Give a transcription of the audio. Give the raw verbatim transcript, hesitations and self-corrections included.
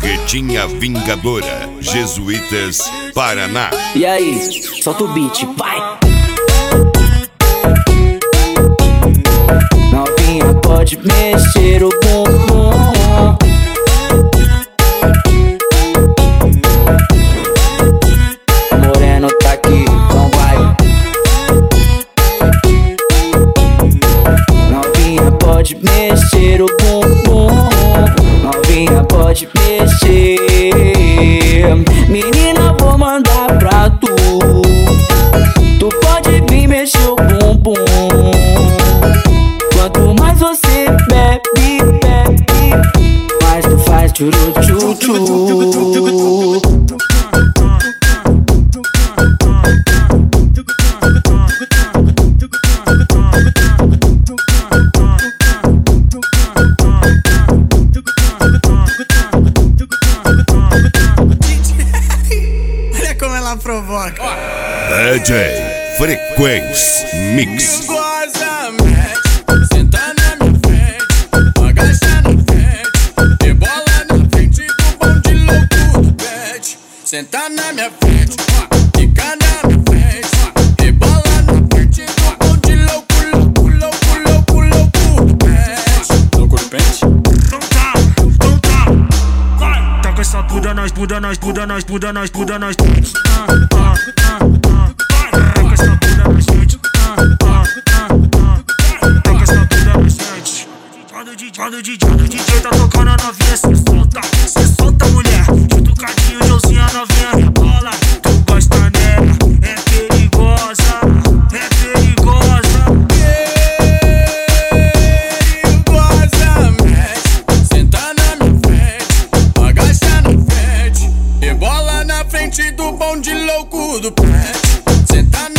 Barretinha Vingadora, Jesuítas, Paraná. E aí, solta o beat, vai! Novinha pode mexer o bumbum. Moreno tá aqui, então vai. Novinha pode mexer o bumbum. Novinha pode mexer. Menina, vou mandar pra tu. Tu pode vir mexer o bumbum. Quanto mais você bebe, bebe, mais tu faz tchuru tchu tchu. Olha como ela provoca. D J Frequência Mix. Goza, mexe, senta na minha frente, agacha na frente, rebola na frente do bonde louco do pet. Senta na minha frente, fica na minha frente, rebola na frente do bonde louco, louco, louco, louco, louco do pet. Louco do pet? Então tá, então tá, vai! Tá com essa bunda nas bunda nas bunda nas bunda nas bunda nas ah, ah, ah, ah. Tá com essa bunda nas frente, ah, ah, ah, ah. Tá com essa bunda nas frente. Quando o D J, quando o D J, quando o D J tá tocando a novinha, cê solta, cê solta, mulher. Junto o cadinho de oncinha, novinha rebola. Tu gosta nela, é perigosa, é perigosa. Perigosa, mexe, senta na minha frente, agacha na frente, rebola na frente do bonde louco do pet. Senta